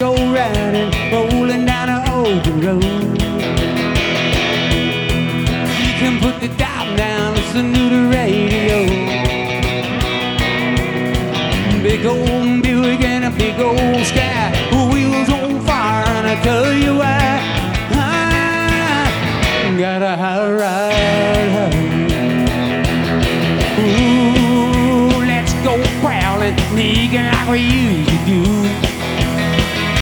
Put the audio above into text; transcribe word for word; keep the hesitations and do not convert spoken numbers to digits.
go riding, rolling down an open road. You can put the dial down, listen to the radio. Big old Buick and a big old sky, wheels on fire, and I tell you why. I got a high ride home. Ooh, let's go prowling, sneaking like we used to do.